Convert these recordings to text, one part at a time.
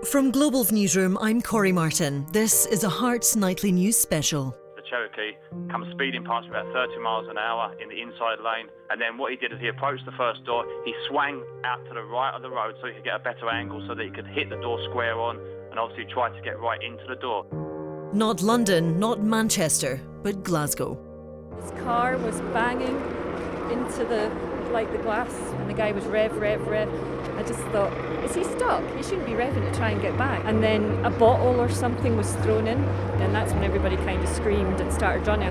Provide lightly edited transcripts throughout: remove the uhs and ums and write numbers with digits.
From Global's newsroom, I'm Corrie Martin. This is a Hearts Nightly News special. The Cherokee comes speeding past me about 30 miles an hour in the inside lane, and then what he did is he approached the first door, he swung out to the right of the road so he could get a better angle so that he could hit the door square on, and obviously tried to get right into the door. Not London, not Manchester, but Glasgow. His car was banging into the glass, and the guy was rev. I just thought, is he stuck? He shouldn't be revving to try and get back. And then a bottle or something was thrown in, and that's when everybody kind of screamed and started running.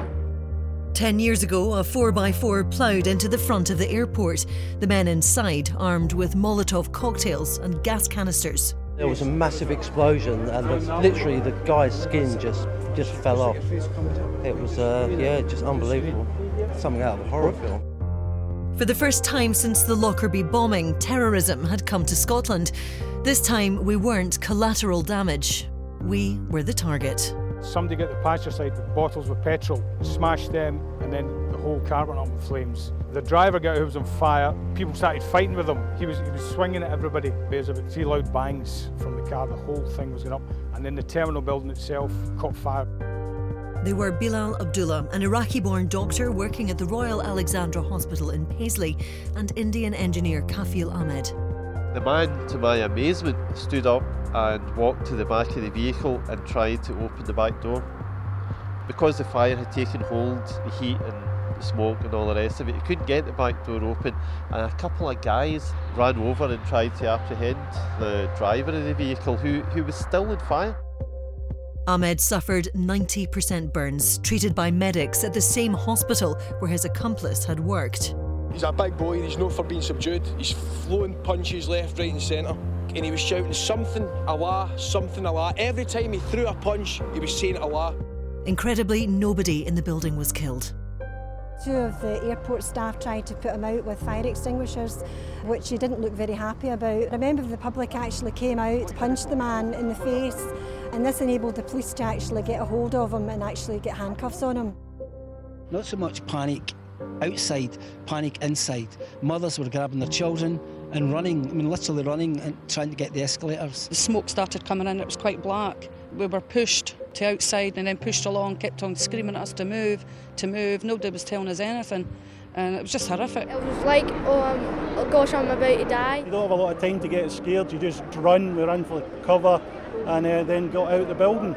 10 years ago, a 4x4 ploughed into the front of the airport. The men inside, armed with Molotov cocktails and gas canisters. There was a massive explosion, and literally the guy's skin just fell off. It was, just unbelievable. Something out of a horror film. For the first time since the Lockerbie bombing, terrorism had come to Scotland. This time, we weren't collateral damage. We were the target. Somebody got the passenger side with bottles with petrol, smashed them, and then the whole car went up in flames. The driver got who was on fire. People started fighting with him. He was swinging at everybody. There was about 3 loud bangs from the car. The whole thing was going up, and then the terminal building itself caught fire. They were Bilal Abdullah, an Iraqi-born doctor working at the Royal Alexandra Hospital in Paisley, and Indian engineer Kafil Ahmed. The man, to my amazement, stood up and walked to the back of the vehicle and tried to open the back door. Because the fire had taken hold, the heat and the smoke and all the rest of it, he couldn't get the back door open, and a couple of guys ran over and tried to apprehend the driver of the vehicle, who was still on fire. Ahmed suffered 90% burns, treated by medics at the same hospital where his accomplice had worked. He's a big boy, he's known for being subdued. He's flowing punches left, right and centre. And he was shouting something, Allah, something, Allah. Every time he threw a punch, he was saying Allah. Incredibly, nobody in the building was killed. 2 of the airport staff tried to put him out with fire extinguishers, which he didn't look very happy about. A member of the public actually came out, punched the man in the face, and this enabled the police to actually get a hold of him and actually get handcuffs on him. Not so much panic outside, panic inside. Mothers were grabbing their children and running, literally running and trying to get the escalators. The smoke started coming in, it was quite black. We were pushed to outside and then pushed along, kept on screaming at us to move. Nobody was telling us anything, and it was just horrific. It was like, oh gosh, I'm about to die. You don't have a lot of time to get scared, you just run, we ran for cover, and then got out of the building.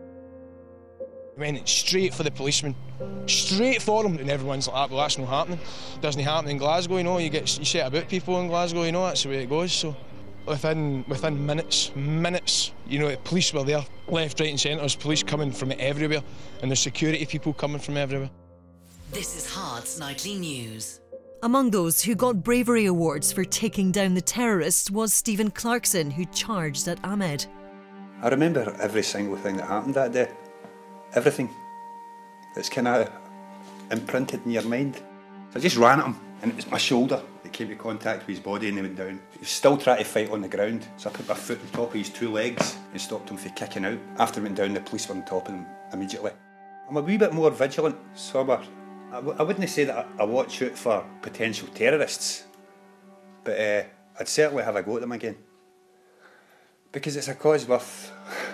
Went straight for the policeman, straight for him, and everyone's like, well, that's not happening. Doesn't happen in Glasgow, you set about people in Glasgow, that's the way it goes. So within minutes, the police were there, left, right and centre. There's police coming from everywhere, and there's security people coming from everywhere. This is Hearts Nightly News. Among those who got bravery awards for taking down the terrorists was Stephen Clarkson, who charged at Ahmed. I remember every single thing that happened that day. Everything. It's kind of imprinted in your mind. So I just ran at him, and it was my shoulder that came into contact with his body, and he went down. He was still trying to fight on the ground, so I put my foot on top of his 2 legs and stopped him from kicking out. After he went down, the police were on top of him immediately. I'm a wee bit more vigilant, so I wouldn't say that I watch out for potential terrorists, but I'd certainly have a go at them again. Because it's a cause worth,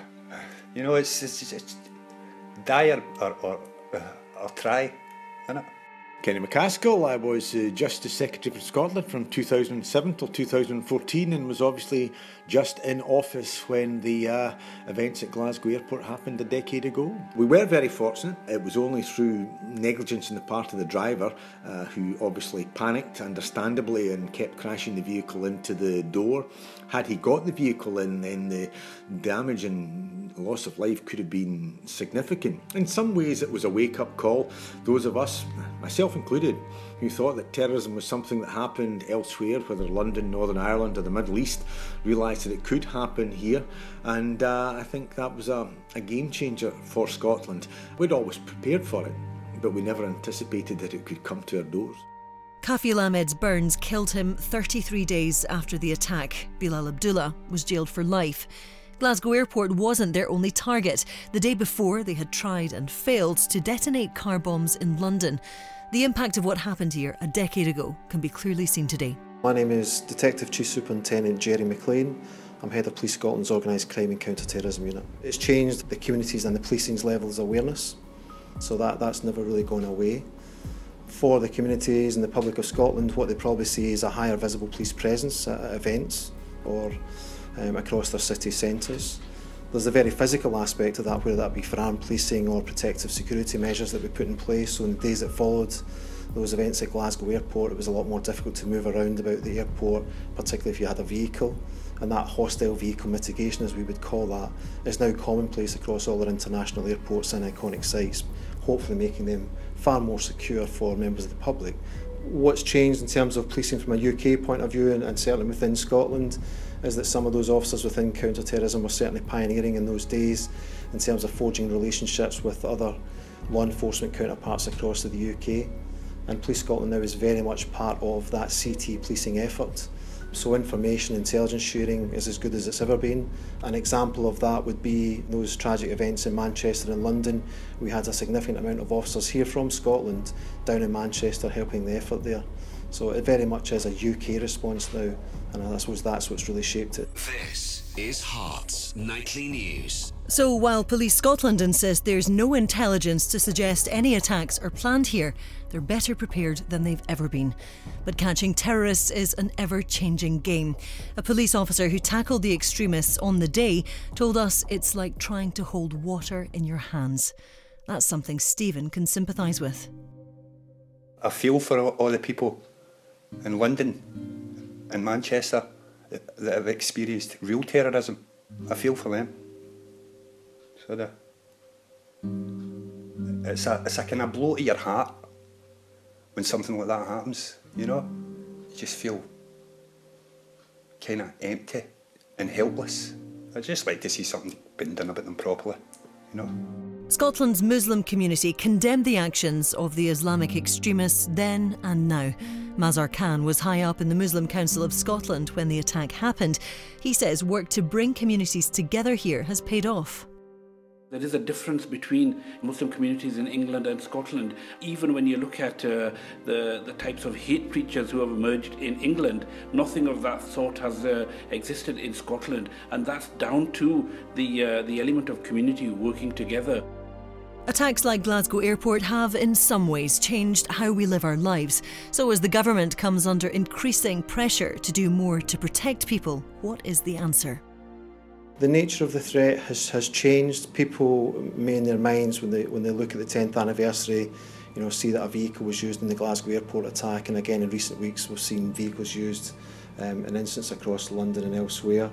it's die or try, isn't it? Kenny McCaskill, I was Justice Secretary for Scotland from 2007 till 2014 and was obviously just in office when the events at Glasgow Airport happened a decade ago. We were very fortunate. It was only through negligence on the part of the driver who obviously panicked, understandably, and kept crashing the vehicle into the door. Had he got the vehicle in, then the damage and loss of life could have been significant. In some ways it was a wake-up call. Those of us, myself included, who thought that terrorism was something that happened elsewhere, whether London, Northern Ireland or the Middle East, realised that it could happen here, and I think that was a game changer for Scotland. We'd always prepared for it, but we never anticipated that it could come to our doors. Kafil Ahmed's burns killed him 33 days after the attack. Bilal Abdullah was jailed for life. Glasgow Airport wasn't their only target. The day before, they had tried and failed to detonate car bombs in London. The impact of what happened here a decade ago can be clearly seen today. My name is Detective Chief Superintendent Jerry McLean. I'm head of Police Scotland's Organised Crime and Counter-Terrorism Unit. It's changed the communities and the policing's levels of awareness, so that's never really gone away. For the communities and the public of Scotland, what they probably see is a higher visible police presence at events or across their city centres. There's a very physical aspect of that, whether that be for armed policing or protective security measures that we put in place. So in the days that followed those events at Glasgow Airport, it was a lot more difficult to move around about the airport, particularly if you had a vehicle. And that hostile vehicle mitigation, as we would call that, is now commonplace across all our international airports and iconic sites, hopefully making them far more secure for members of the public. What's changed in terms of policing from a UK point of view, and certainly within Scotland, is that some of those officers within counter-terrorism were certainly pioneering in those days in terms of forging relationships with other law enforcement counterparts across the UK. And Police Scotland now is very much part of that CT policing effort. So information intelligence sharing is as good as it's ever been. An example of that would be those tragic events in Manchester and London. We had a significant amount of officers here from Scotland down in Manchester helping the effort there. So it very much is a UK response now, and I suppose that's what's really shaped it. This is Hearts Nightly News. So while Police Scotland insist there's no intelligence to suggest any attacks are planned here, they're better prepared than they've ever been. But catching terrorists is an ever-changing game. A police officer who tackled the extremists on the day told us it's like trying to hold water in your hands. That's something Stephen can sympathise with. I feel for all the people in London and Manchester that have experienced real terrorism. I feel for them. So it's a kind of blow to your heart when something like that happens, you know? You just feel kind of empty and helpless. I'd just like to see something being done about them properly, you know? Scotland's Muslim community condemned the actions of the Islamic extremists then and now. Mazhar Khan was high up in the Muslim Council of Scotland when the attack happened. He says work to bring communities together here has paid off. There is a difference between Muslim communities in England and Scotland. Even when you look at the types of hate preachers who have emerged in England, nothing of that sort has existed in Scotland, and that's down to the element of community working together. Attacks like Glasgow Airport have in some ways changed how we live our lives. So as the government comes under increasing pressure to do more to protect people, what is the answer? The nature of the threat has changed. People may in their minds when they look at the 10th anniversary, see that a vehicle was used in the Glasgow Airport attack, and again in recent weeks we've seen vehicles used in incidents across London and elsewhere.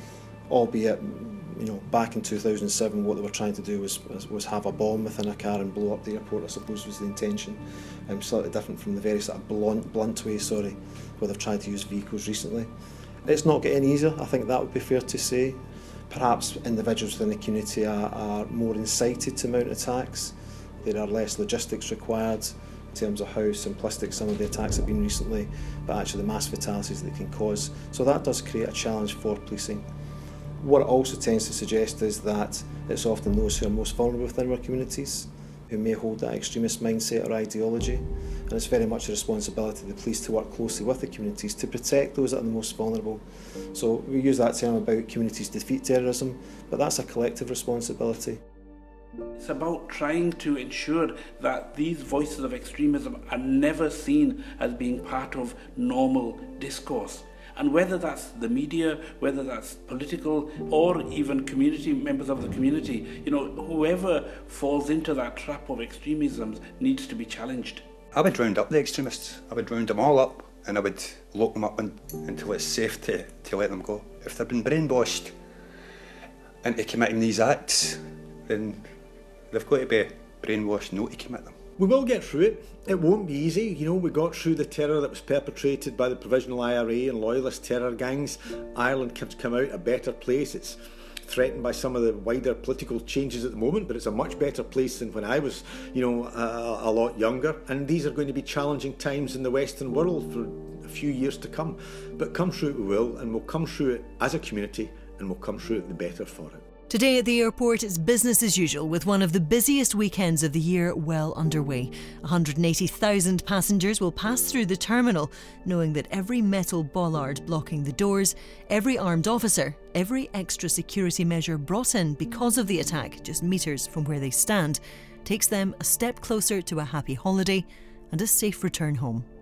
Albeit, back in 2007 what they were trying to do was have a bomb within a car and blow up the airport, I suppose was the intention. Slightly different from the very sort of blunt way, where they've tried to use vehicles recently. It's not getting easier, I think that would be fair to say. Perhaps individuals within the community are more incited to mount attacks. There are less logistics required in terms of how simplistic some of the attacks have been recently, but actually the mass fatalities they can cause. So that does create a challenge for policing. What it also tends to suggest is that it's often those who are most vulnerable within our communities who may hold that extremist mindset or ideology, and it's very much a responsibility of the police to work closely with the communities to protect those that are the most vulnerable. So we use that term about communities defeat terrorism, but that's a collective responsibility. It's about trying to ensure that these voices of extremism are never seen as being part of normal discourse. And whether that's the media, whether that's political, or even community members of the community, whoever falls into that trap of extremism needs to be challenged. I would round up the extremists. I would round them all up, and I would lock them up until it's safe to let them go. If they've been brainwashed into committing these acts, then they've got to be brainwashed not to commit them. We will get through it. It won't be easy. We got through the terror that was perpetrated by the Provisional IRA and loyalist terror gangs. Ireland has come out a better place. It's threatened by some of the wider political changes at the moment, but it's a much better place than when I was, a lot younger. And these are going to be challenging times in the Western world for a few years to come. But come through it we will, and we'll come through it as a community, and we'll come through it the better for it. Today at the airport, it's business as usual with one of the busiest weekends of the year well underway. 180,000 passengers will pass through the terminal, knowing that every metal bollard blocking the doors, every armed officer, every extra security measure brought in because of the attack just metres from where they stand, takes them a step closer to a happy holiday and a safe return home.